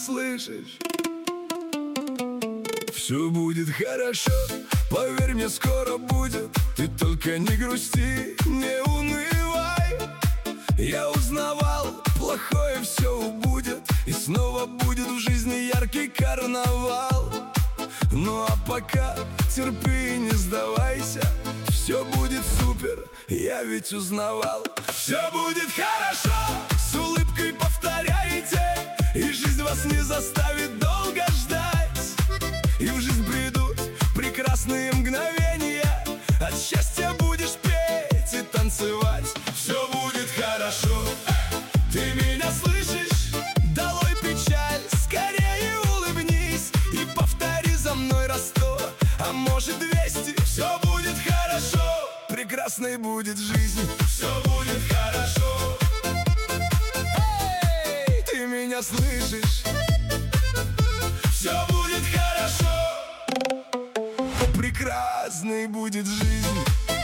слышишь? Все будет хорошо, поверь мне, скоро будет. Ты только не грусти, не унывай. Я узнавал, плохое все убудет, и снова будет в жизни яркий карнавал. Ну а пока терпи и не сдавайся, все будет супер, я ведь узнавал. Все будет хорошо, с улыбкой повторяйте, и жизнь вас не заставит долго ждать. И в жизнь придут прекрасные мгновения, от счастья будешь петь и танцевать. Все будет хорошо, ты меня слышишь? Долой печаль, скорее улыбнись и повтори за мной раз 100, а может 200. Все будет хорошо, прекрасной будет жизнь. Все будет хорошо. Эй, ты меня слышишь? Все будет хорошо, прекрасной будет жизнь.